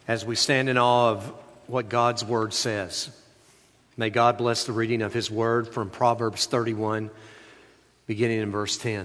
as we stand in awe of what God's Word says. May God bless the reading of His Word from Proverbs 31, beginning in verse 10.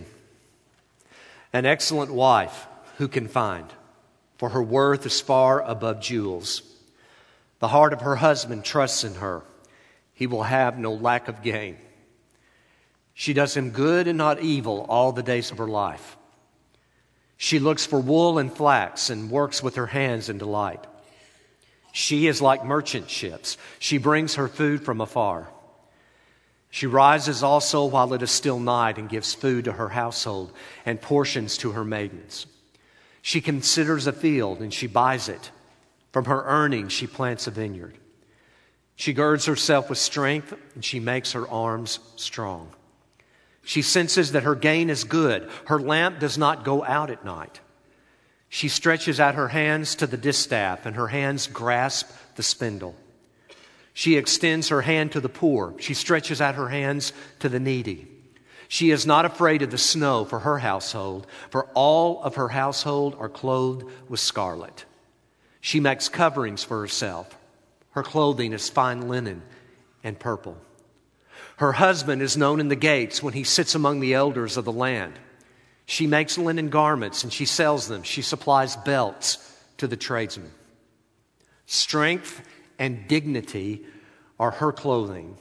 An excellent wife who can find, for her worth is far above jewels. The heart of her husband trusts in her. He will have no lack of gain. She does him good and not evil all the days of her life. She looks for wool and flax and works with her hands in delight. She is like merchant ships. She brings her food from afar. She rises also while it is still night and gives food to her household and portions to her maidens. She considers a field and she buys it. From her earnings she plants a vineyard. She girds herself with strength and she makes her arms strong. She senses that her gain is good. Her lamp does not go out at night. She stretches out her hands to the distaff, and her hands grasp the spindle. She extends her hand to the poor. She stretches out her hands to the needy. She is not afraid of the snow for her household, for all of her household are clothed with scarlet. She makes coverings for herself. Her clothing is fine linen and purple. Her husband is known in the gates when he sits among the elders of the land. She makes linen garments and she sells them. She supplies belts to the tradesmen. Strength and dignity are her clothing,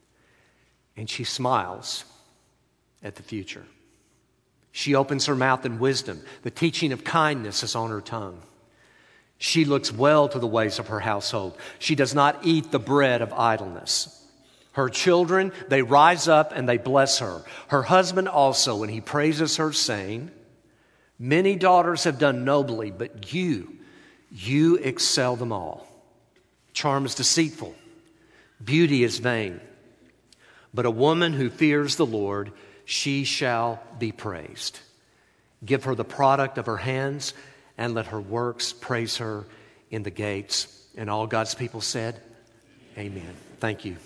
and she smiles at the future. She opens her mouth in wisdom. The teaching of kindness is on her tongue. She looks well to the ways of her household. She does not eat the bread of idleness. Her children, they rise up and they bless her. Her husband also, and he praises her, saying, "Many daughters have done nobly, but you excel them all. Charm is deceitful. Beauty is vain. But a woman who fears the Lord, she shall be praised. Give her the product of her hands, and let her works praise her in the gates." And all God's people said, Amen. Thank you.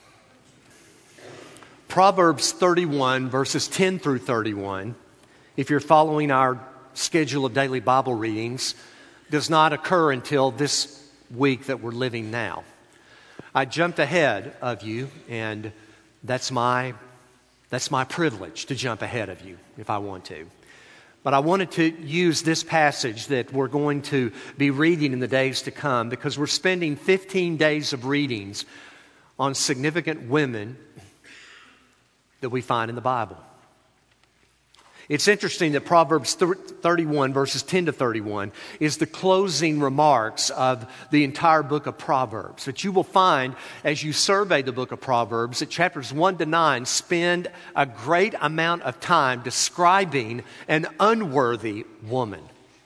Proverbs 31, verses 10 through 31, if you're following our schedule of daily Bible readings, does not occur until this week that we're living now. I jumped ahead of you, and that's my privilege to jump ahead of you if I want to. But I wanted to use this passage that we're going to be reading in the days to come because we're spending 15 days of readings on significant women that we find in the Bible. It's interesting that Proverbs 31, verses 10 to 31, is the closing remarks of the entire book of Proverbs. That you will find as you survey the book of Proverbs that chapters 1 to 9 spend a great amount of time describing an unworthy woman.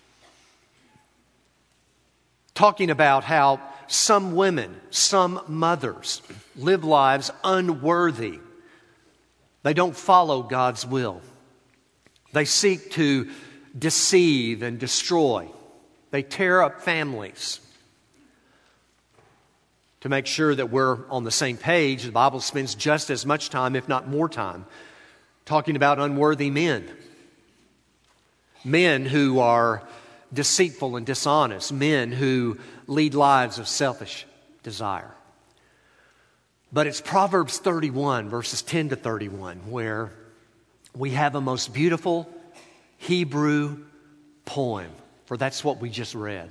Talking about how some women, some mothers, live lives unworthy. They don't follow God's will. They seek to deceive and destroy. They tear up families. To make sure that we're on the same page, the Bible spends just as much time, if not more time, talking about unworthy men. Men who are deceitful and dishonest. Men who lead lives of selfish desire. But it's Proverbs 31, verses 10 to 31, where we have a most beautiful Hebrew poem, for that's what we just read.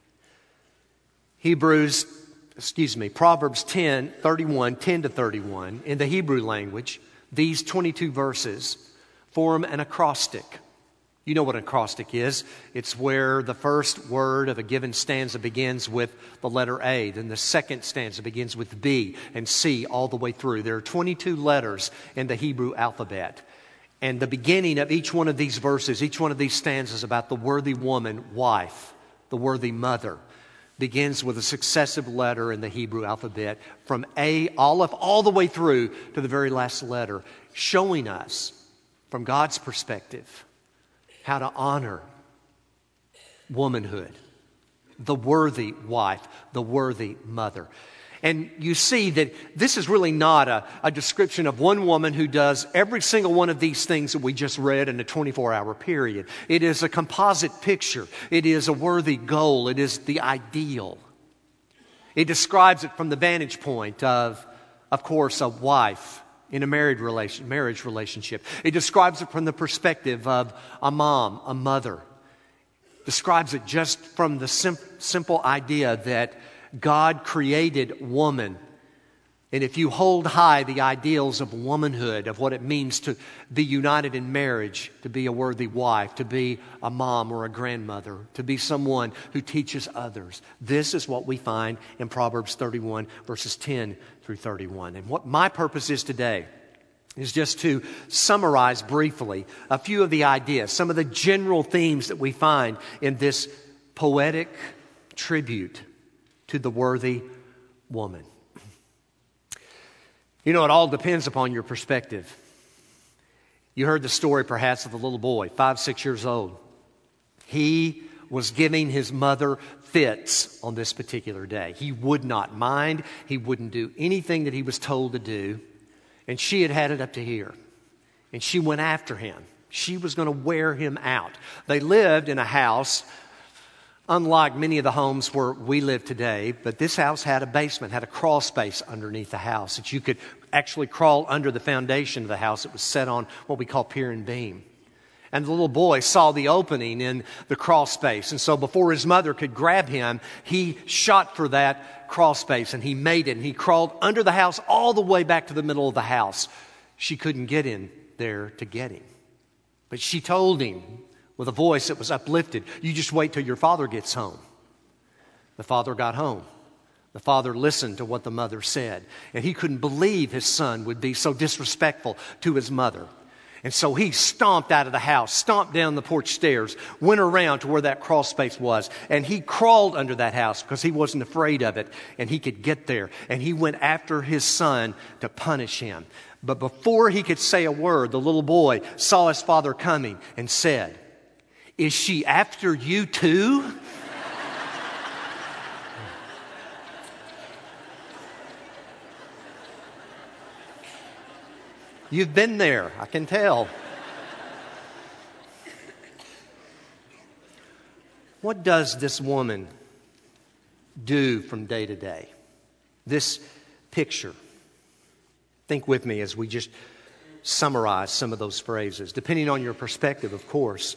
Proverbs 10 to 31, in the Hebrew language, these 22 verses form an acrostic. You know what an acrostic is. It's where the first word of a given stanza begins with the letter A, then the second stanza begins with B and C all the way through. There are 22 letters in the Hebrew alphabet. And the beginning of each one of these verses, each one of these stanzas about the worthy woman, wife, the worthy mother, begins with a successive letter in the Hebrew alphabet from A, all the way through to the very last letter, showing us, from God's perspective, how to honor womanhood, the worthy wife, the worthy mother. And you see that this is really not a description of one woman who does every single one of these things that we just read in a 24-hour period. It is a composite picture. It is a worthy goal. It is the ideal. It describes it from the vantage point of course, a wife in a marriage relationship. It describes it from the perspective of a mom, a mother. Describes it just from the simple idea that God created woman. And if you hold high the ideals of womanhood, of what it means to be united in marriage, to be a worthy wife, to be a mom or a grandmother, to be someone who teaches others, this is what we find in Proverbs 31, verses 10 through 31. And what my purpose is today is just to summarize briefly a few of the ideas, some of the general themes that we find in this poetic tribute to the worthy woman. You know, it all depends upon your perspective. You heard the story perhaps of the little boy, 5, 6 years old. He was giving his mother fits on this particular day. He would not mind. He wouldn't do anything that he was told to do. And she had had it up to here. And she went after him. She was going to wear him out. They lived in a house, unlike many of the homes where we live today, but this house had a basement, had a crawl space underneath the house that you could actually crawl under the foundation of the house. It was set on what we call pier and beam. And the little boy saw the opening in the crawl space. And so before his mother could grab him, he shot for that crawl space and he made it. And he crawled under the house all the way back to the middle of the house. She couldn't get in there to get him. But she told him with a voice that was uplifted, "You just wait till your father gets home." The father got home. The father listened to what the mother said. And he couldn't believe his son would be so disrespectful to his mother. And so he stomped out of the house, stomped down the porch stairs, went around to where that crawl space was. And he crawled under that house because he wasn't afraid of it. And he could get there. And he went after his son to punish him. But before he could say a word, the little boy saw his father coming and said, "Is she after you too?" You've been there, I can tell. What does this woman do from day to day? This picture. Think with me as we just summarize some of those phrases, depending on your perspective, of course.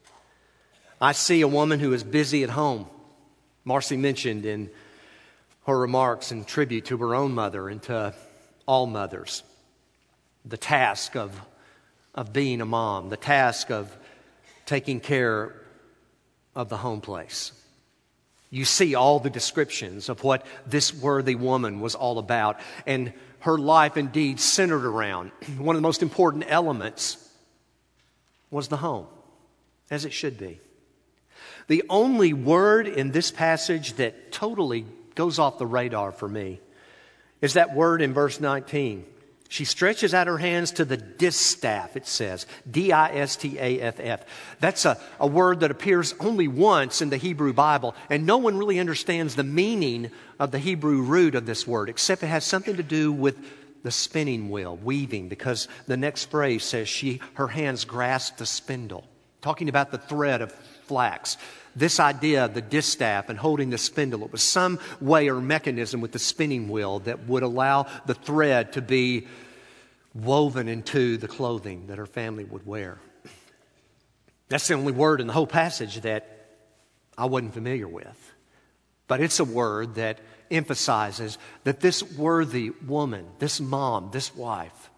I see a woman who is busy at home. Marcy mentioned in her remarks in tribute to her own mother and to all mothers, the task of being a mom, the task of taking care of the home place. You see all the descriptions of what this worthy woman was all about. And her life indeed centered around one of the most important elements was the home, as it should be. The only word in this passage that totally goes off the radar for me is that word in verse 19. She stretches out her hands to the distaff, it says. D-I-S-T-A-F-F. That's a word that appears only once in the Hebrew Bible, and no one really understands the meaning of the Hebrew root of this word, except it has something to do with the spinning wheel, weaving, because the next phrase says her hands grasped the spindle, talking about the thread of flax. This idea of the distaff and holding the spindle, it was some way or mechanism with the spinning wheel that would allow the thread to be woven into the clothing that her family would wear. That's the only word in the whole passage that I wasn't familiar with. But it's a word that emphasizes that this worthy woman, this mom, this wife,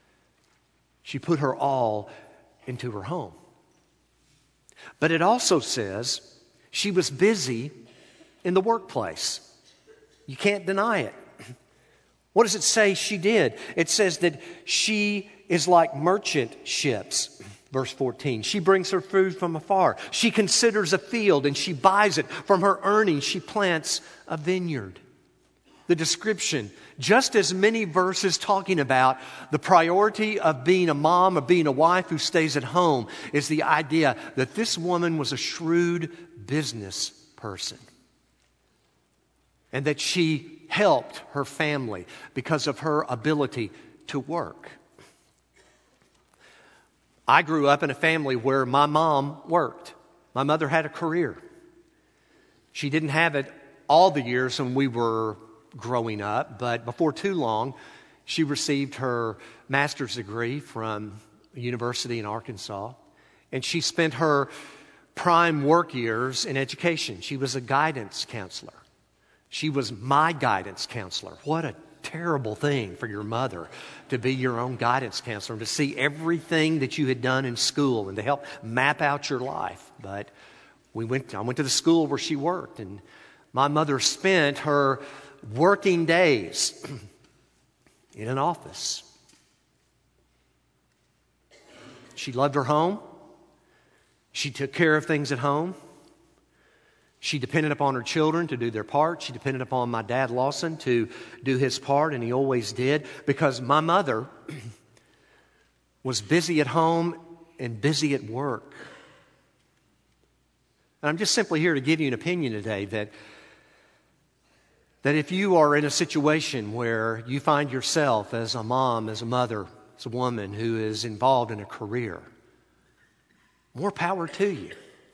she put her all into her home. But it also says she was busy in the workplace. You can't deny it. What does it say she did? It says that she is like merchant ships. Verse 14, she brings her food from afar. She considers a field and she buys it. From her earnings, she plants a vineyard. The description, just as many verses talking about the priority of being a mom, of being a wife who stays at home, is the idea that this woman was a shrewd business person. And that she helped her family because of her ability to work. I grew up in a family where my mom worked. My mother had a career. She didn't have it all the years when we were growing up, but before too long, she received her master's degree from a university in Arkansas, and she spent her prime work years in education. She was a guidance counselor. She was my guidance counselor. What a terrible thing for your mother to be your own guidance counselor and to see everything that you had done in school and to help map out your life. But I went to the school where she worked, and my mother spent her working days in an office. She loved her home. She took care of things at home. She depended upon her children to do their part. She depended upon my dad, Lawson, to do his part, and he always did, because my mother was busy at home and busy at work. And I'm just simply here to give you an opinion today that if you are in a situation where you find yourself as a mom, as a mother, as a woman who is involved in a career, more power to you.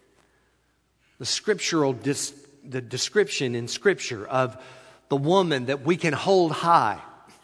The description in Scripture of the woman that we can hold high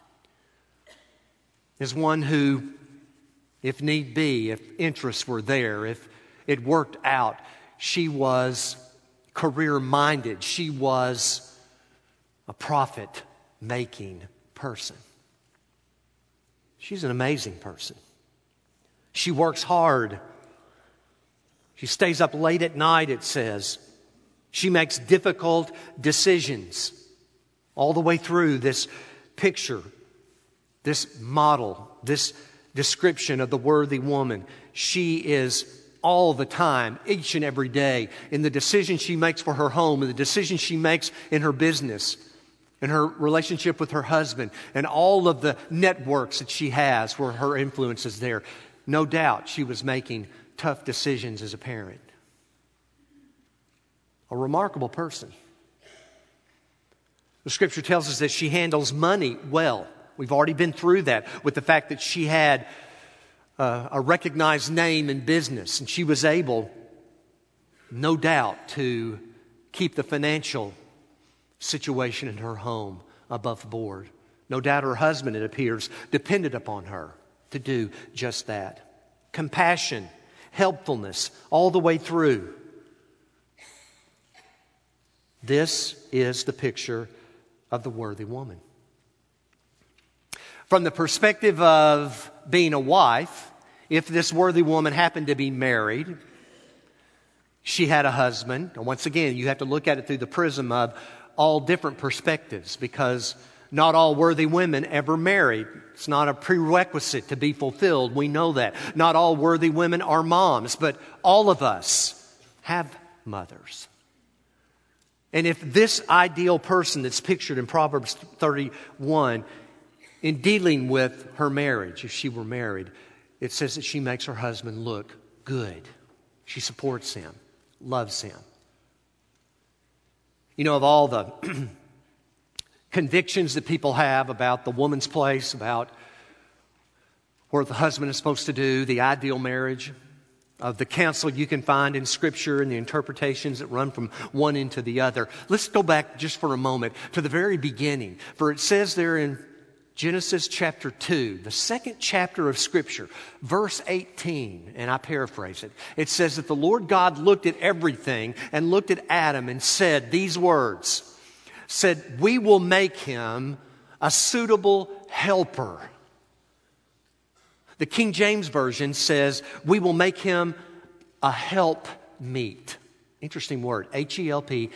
is one who, if need be, if interests were there, if it worked out, she was career-minded. She was a profit-making person. She's an amazing person. She works hard. She stays up late at night, it says. She makes difficult decisions all the way through this picture, this model, this description of the worthy woman. She is all the time, each and every day, in the decisions she makes for her home, and the decisions she makes in her business, in her relationship with her husband, and all of the networks that she has where her influence is there. No doubt she was making tough decisions as a parent. A remarkable person. The Scripture tells us that she handles money well. We've already been through that with the fact that she had a recognized name in business, and she was able, no doubt, to keep the financial situation in her home above board. No doubt her husband, it appears, depended upon her to do just that. Compassion, helpfulness, all the way through. This is the picture of the worthy woman. From the perspective of being a wife, if this worthy woman happened to be married, she had a husband. And once again, you have to look at it through the prism of all different perspectives, because not all worthy women ever married. It's not a prerequisite to be fulfilled. We know that. Not all worthy women are moms, but all of us have mothers. And if this ideal person that's pictured in Proverbs 31, in dealing with her marriage, if she were married, it says that she makes her husband look good. She supports him, loves him. You know, of all the convictions that people have about the woman's place, about what the husband is supposed to do, the ideal marriage, of the counsel you can find in Scripture and the interpretations that run from one end to the other. Let's go back just for a moment to the very beginning. For it says there in Genesis chapter 2, the second chapter of Scripture, verse 18, and I paraphrase it. It says that the Lord God looked at everything and looked at Adam and said these words, said, "We will make him a suitable helper." The King James Version says, "We will make him a helpmeet." Interesting word, H-E-L-P-M-E-E-T,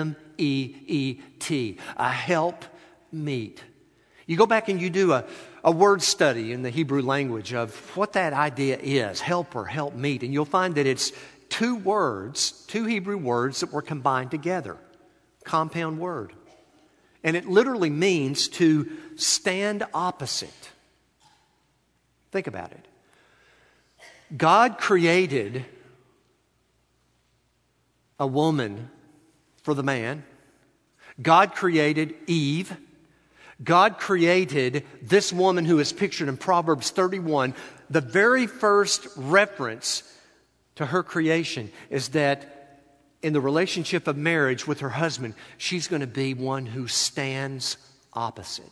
a helpmeet. You go back and you do a word study in the Hebrew language of what that idea is, helper, helpmeet, and you'll find that it's two Hebrew words that were combined together, compound word. And it literally means to stand opposite. Think about it. God created a woman for the man. God created Eve. God created this woman who is pictured in Proverbs 31. The very first reference to her creation is that in the relationship of marriage with her husband, she's going to be one who stands opposite.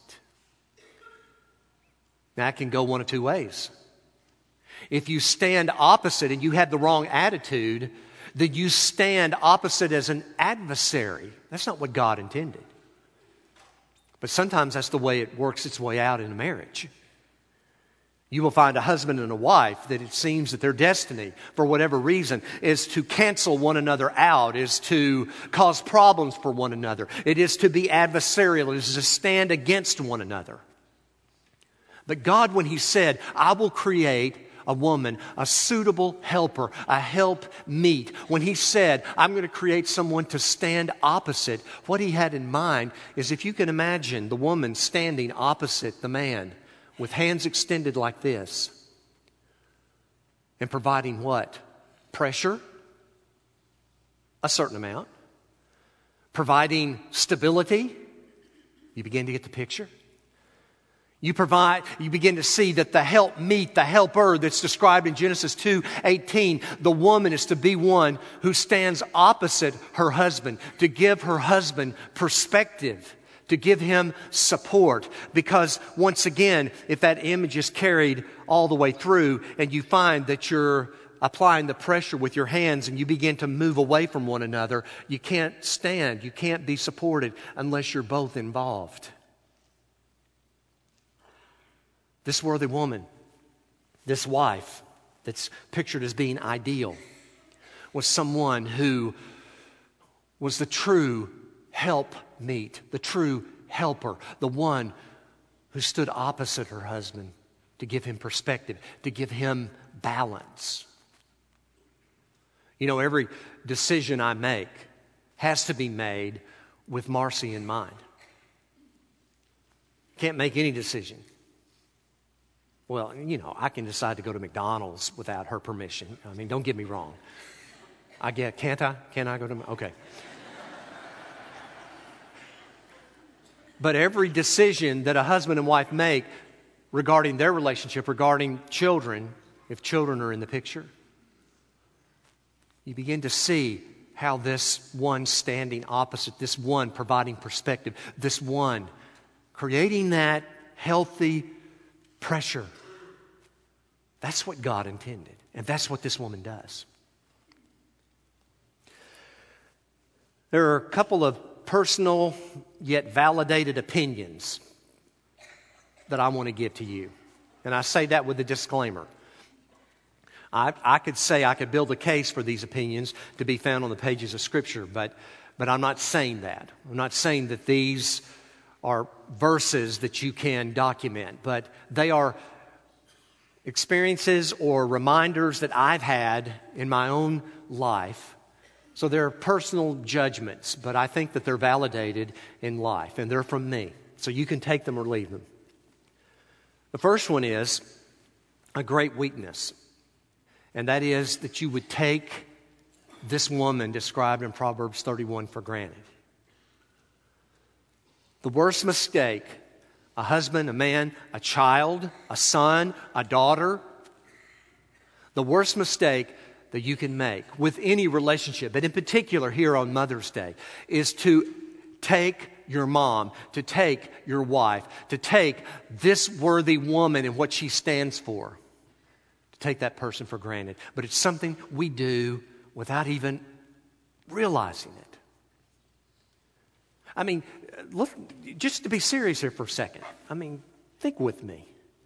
Now, that can go one of two ways. If you stand opposite and you have the wrong attitude, then you stand opposite as an adversary. That's not what God intended. But sometimes that's the way it works its way out in a marriage. You will find a husband and a wife that it seems that their destiny, for whatever reason, is to cancel one another out, is to cause problems for one another. It is to be adversarial. It is to stand against one another. But God, when He said, I will create a woman, a suitable helper, a helpmeet. When He said, I'm going to create someone to stand opposite, what He had in mind is, if you can imagine the woman standing opposite the man with hands extended like this and providing what? Pressure, a certain amount. Providing stability. You begin to get the picture. You begin to see that the helpmeet, the helper that's described in Genesis 2:18, the woman is to be one who stands opposite her husband, to give her husband perspective, to give him support. Because once again, if that image is carried all the way through and you find that you're applying the pressure with your hands and you begin to move away from one another, you can't stand, you can't be supported unless you're both involved. This worthy woman, this wife that's pictured as being ideal, was someone who was the true helpmeet, the true helper, the one who stood opposite her husband to give him perspective, to give him balance. You know, every decision I make has to be made with Marcy in mind. Can't make any decision. Well, you know, I can decide to go to McDonald's without her permission. I mean, don't get me wrong. Can't I? Can I go to, okay. But every decision that a husband and wife make regarding their relationship, regarding children, if children are in the picture, you begin to see how this one standing opposite, this one providing perspective, this one creating that healthy pressure. That's what God intended, and that's what this woman does. There are a couple of personal yet validated opinions that I want to give to you. And I say that with a disclaimer. I could say I could build a case for these opinions to be found on the pages of Scripture, but I'm not saying that. I'm not saying that these are verses that you can document, but they are experiences or reminders that I've had in my own life. So they're personal judgments, but I think that they're validated in life, and they're from me. So you can take them or leave them. The first one is a great weakness, and that is that you would take this woman described in Proverbs 31 for granted. The worst mistake a husband, a man, a child, a son, a daughter, the worst mistake that you can make with any relationship, but in particular here on Mother's Day, is to take your mom, to take your wife, to take this worthy woman and what she stands for, to take that person for granted. But it's something we do without even realizing it. I mean, look, just to be serious here for a second. I mean, think with me.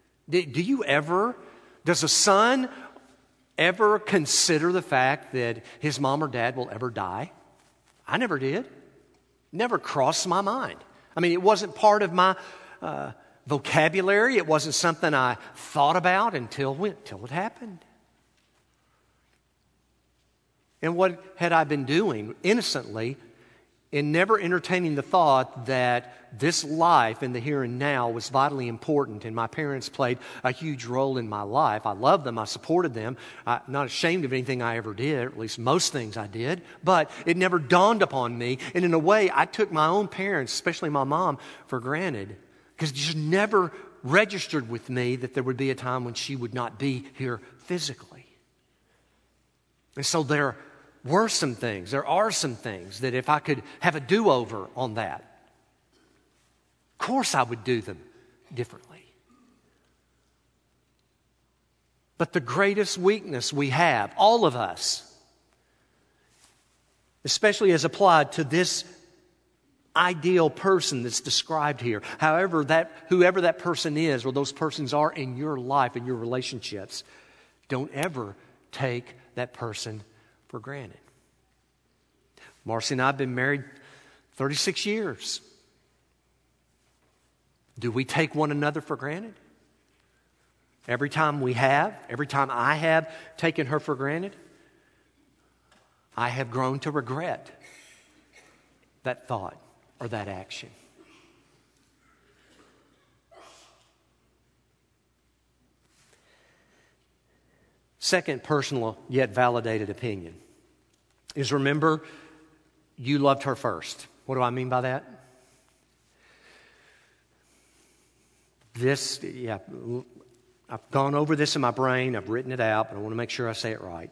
Does a son ever consider the fact that his mom or dad will ever die? I never did. Never crossed my mind. I mean, it wasn't part of my vocabulary. It wasn't something I thought about until it happened. And what had I been doing innocently in never entertaining the thought that this life in the here and now was vitally important, and my parents played a huge role in my life. I loved them. I supported them. I'm not ashamed of anything I ever did, or at least most things I did, but it never dawned upon me. And in a way, I took my own parents, especially my mom, for granted, because it just never registered with me that there would be a time when she would not be here physically. And so there are some things that if I could have a do-over on that, of course I would do them differently. But the greatest weakness we have, all of us, especially as applied to this ideal person that's described here, whoever that person is or those persons are in your life and your relationships, don't ever take that person for granted. Marcy and I have been married 36 years. Do we take one another for granted? Every time I have taken her for granted, I have grown to regret that thought or that action. Second personal yet validated opinion is, remember, you loved her first. What do I mean by that? I've gone over this in my brain. I've written it out, but I want to make sure I say it right.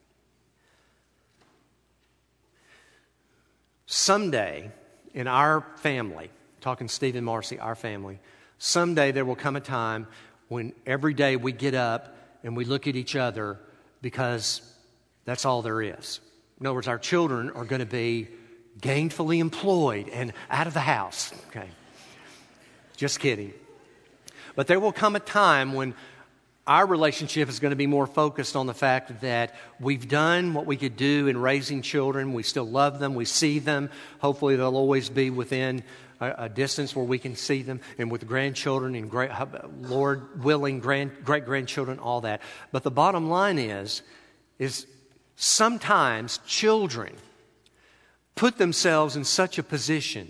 Someday in our family, talking Steve and Marcy, our family, someday there will come a time when every day we get up and we look at each other because that's all there is. In other words, our children are going to be gainfully employed and out of the house. Okay. Just kidding. But there will come a time when our relationship is going to be more focused on the fact that we've done what we could do in raising children. We still love them. We see them. Hopefully they'll always be within a distance where we can see them, and with grandchildren and Lord willing, great-grandchildren, all that. But the bottom line is sometimes children put themselves in such a position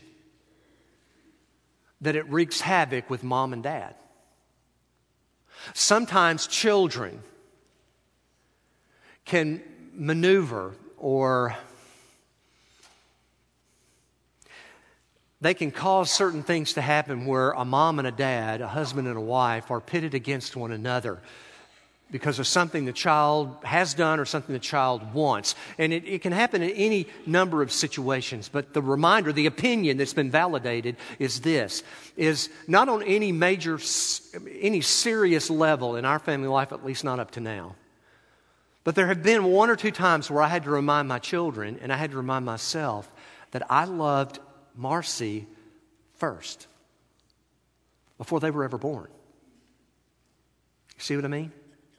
that it wreaks havoc with mom and dad. Sometimes children can maneuver, or they can cause certain things to happen where a mom and a dad, a husband and a wife, are pitted against one another because of something the child has done or something the child wants. And it can happen in any number of situations. But the reminder, the opinion that's been validated is this, is not on any serious level in our family life, at least not up to now. But there have been one or two times where I had to remind my children, and I had to remind myself, that I loved Marcy first, before they were ever born. You see what I mean?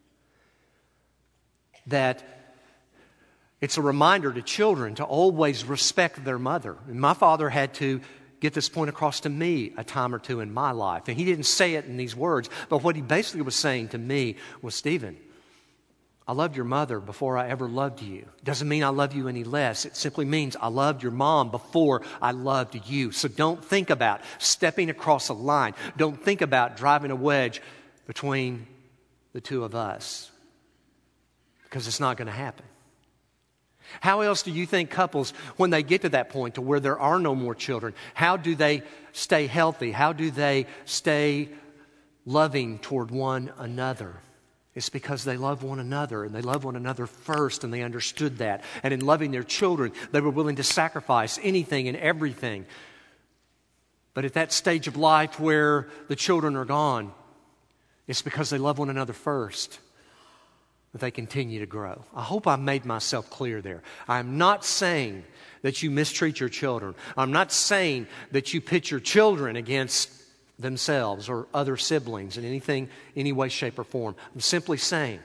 That it's a reminder to children to always respect their mother. And my father had to get this point across to me a time or two in my life. And he didn't say it in these words, but what he basically was saying to me was, Stephen, I loved your mother before I ever loved you. Doesn't mean I love you any less. It simply means I loved your mom before I loved you. So don't think about stepping across a line. Don't think about driving a wedge between the two of us, because it's not going to happen. How else do you think couples, when they get to that point to where there are no more children, how do they stay healthy? How do they stay loving toward one another? It's because they love one another, and they love one another first, and they understood that. And in loving their children, they were willing to sacrifice anything and everything. But at that stage of life where the children are gone, it's because they love one another first that they continue to grow. I hope I made myself clear there. I'm not saying that you mistreat your children. I'm not saying that you pit your children against themselves or other siblings in any way, shape, or form. I'm simply saying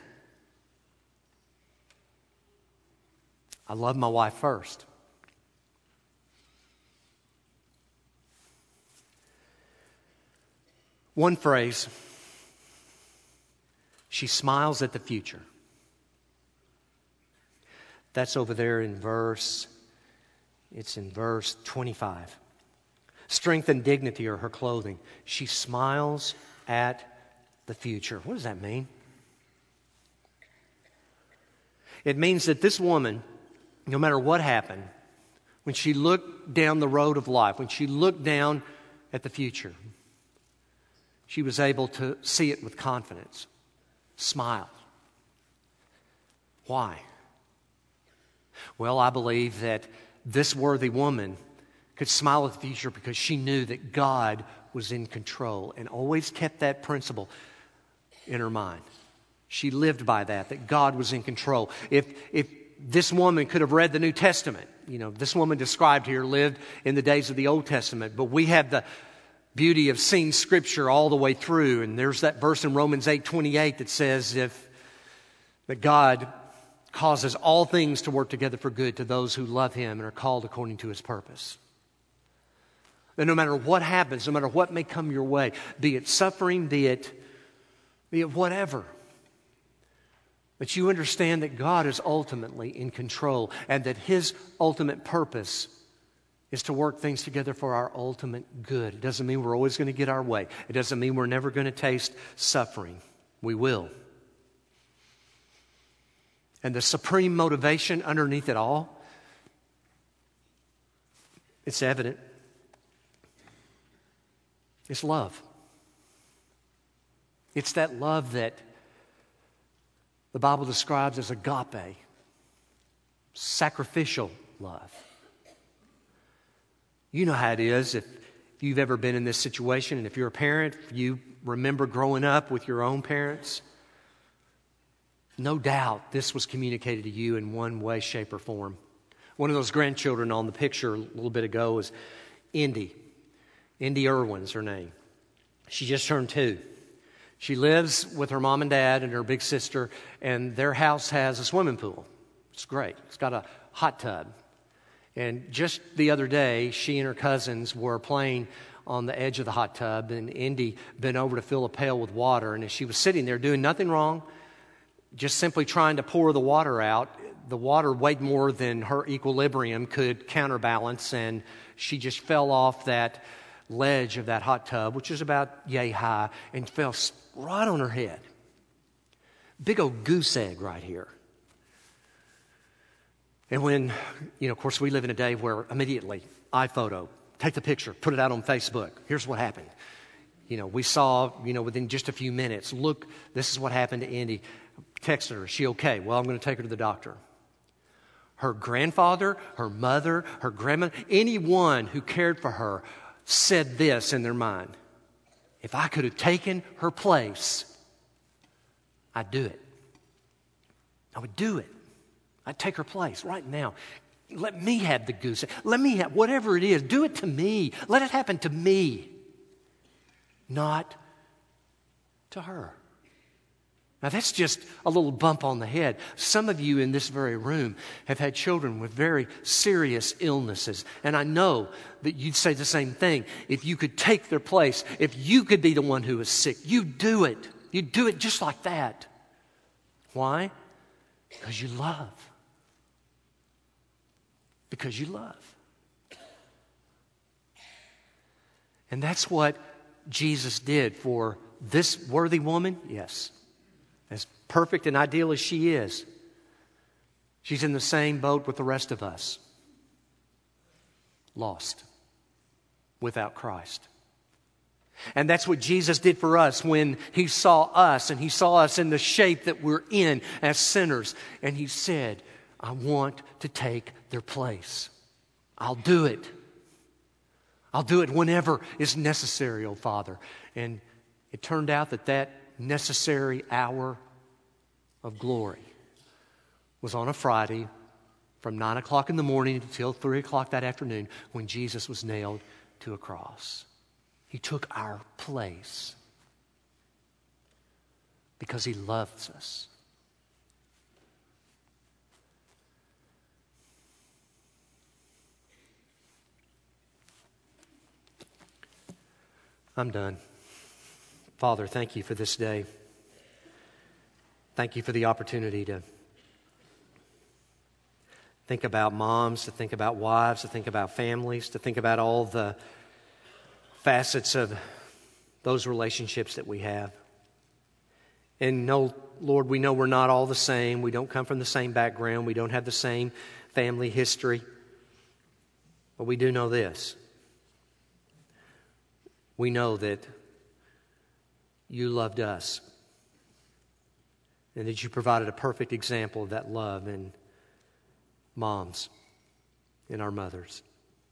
I love my wife first. One phrase, she smiles at the future. That's over there in verse It's in verse 25. Strength and dignity are her clothing. She smiles at the future. What does that mean? It means that this woman, no matter what happened, when she looked down the road of life, when she looked down at the future, she was able to see it with confidence, smile. Why? Well, I believe that this worthy woman could smile at the future because she knew that God was in control and always kept that principle in her mind. She lived by that God was in control. If this woman could have read the New Testament, this woman described here lived in the days of the Old Testament, but we have the beauty of seeing Scripture all the way through. And there's that verse in Romans 8:28 that says that God causes all things to work together for good to those who love Him and are called according to His purpose. That no matter what happens, no matter what may come your way, be it suffering, be it whatever, that you understand that God is ultimately in control and that His ultimate purpose is to work things together for our ultimate good. It doesn't mean we're always going to get our way. It doesn't mean we're never going to taste suffering. We will. And the supreme motivation underneath it all, it's evident. It's love. It's that love that the Bible describes as agape, sacrificial love. You know how it is if you've ever been in this situation, and if you're a parent, you remember growing up with your own parents. No doubt this was communicated to you in one way, shape, or form. One of those grandchildren on the picture a little bit ago was Indy. Indy Irwin's her name. She just turned 2. She lives with her mom and dad and her big sister, and their house has a swimming pool. It's great. It's got a hot tub. And just the other day, she and her cousins were playing on the edge of the hot tub, and Indy bent over to fill a pail with water. And as she was sitting there doing nothing wrong, just simply trying to pour the water out, the water weighed more than her equilibrium could counterbalance, and she just fell off that ledge of that hot tub, which is about yay high, and fell right on her head. Big old goose egg right here. And when, of course, we live in a day where immediately, iPhoto, take the picture, put it out on Facebook. Here's what happened. We saw, within just a few minutes, look, this is what happened to Indy. Texted her, is she okay? Well, I'm going to take her to the doctor. Her grandfather, her mother, her grandmother, anyone who cared for her said this in their mind: if I could have taken her place, I'd do it. I would do it. I'd take her place right now. Let me have the goose. Let me have whatever it is. Do it to me. Let it happen to me, not to her. Now, that's just a little bump on the head. Some of you in this very room have had children with very serious illnesses. And I know that you'd say the same thing. If you could take their place, if you could be the one who is sick, you'd do it. You'd do it just like that. Why? Because you love. Because you love. And that's what Jesus did for this worthy woman. Yes. As perfect and ideal as she is, she's in the same boat with the rest of us. Lost. Without Christ. And that's what Jesus did for us when He saw us, and He saw us in the shape that we're in as sinners. And He said, I want to take their place. I'll do it. I'll do it whenever is necessary, oh Father. And it turned out that necessary hour of glory was on a Friday from 9 o'clock in the morning until 3 o'clock that afternoon when Jesus was nailed to a cross. He took our place because He loves us. I'm done. Father, thank You for this day. Thank You for the opportunity to think about moms, to think about wives, to think about families, to think about all the facets of those relationships that we have. And no, Lord, we know we're not all the same. We don't come from the same background. We don't have the same family history. But we do know this. We know that you loved us and that you provided a perfect example of that love in moms, in our mothers.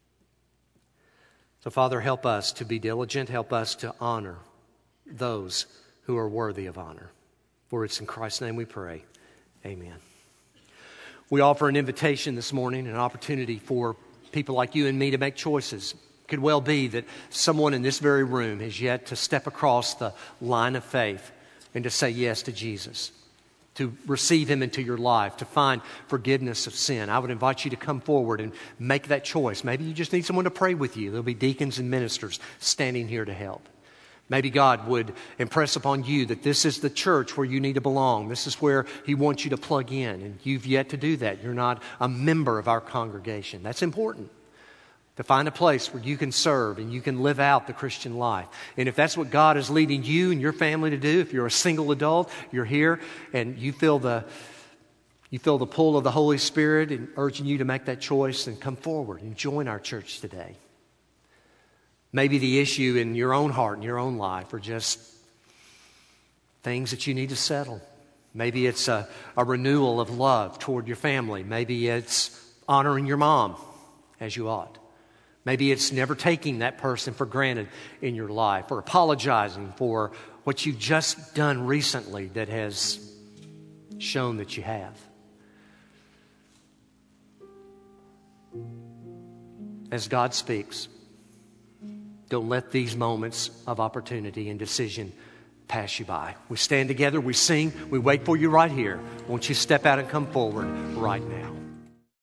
So, Father, help us to be diligent. Help us to honor those who are worthy of honor. For it's in Christ's name we pray. Amen. We offer an invitation this morning, an opportunity for people like you and me to make choices. It could well be that someone in this very room has yet to step across the line of faith and to say yes to Jesus, to receive Him into your life, to find forgiveness of sin. I would invite you to come forward and make that choice. Maybe you just need someone to pray with you. There'll be deacons and ministers standing here to help. Maybe God would impress upon you that this is the church where you need to belong. This is where He wants you to plug in, and you've yet to do that. You're not a member of our congregation. That's important, to find a place where you can serve and you can live out the Christian life. And if that's what God is leading you and your family to do, if you're a single adult, you're here and you feel the pull of the Holy Spirit and urging you to make that choice, then come forward and join our church today. Maybe the issue in your own heart and your own life are just things that you need to settle. Maybe it's a renewal of love toward your family. Maybe it's honoring your mom as you ought. Maybe it's never taking that person for granted in your life, or apologizing for what you've just done recently that has shown that you have. As God speaks, don't let these moments of opportunity and decision pass you by. We stand together, we sing, we wait for you right here. Won't you step out and come forward right now?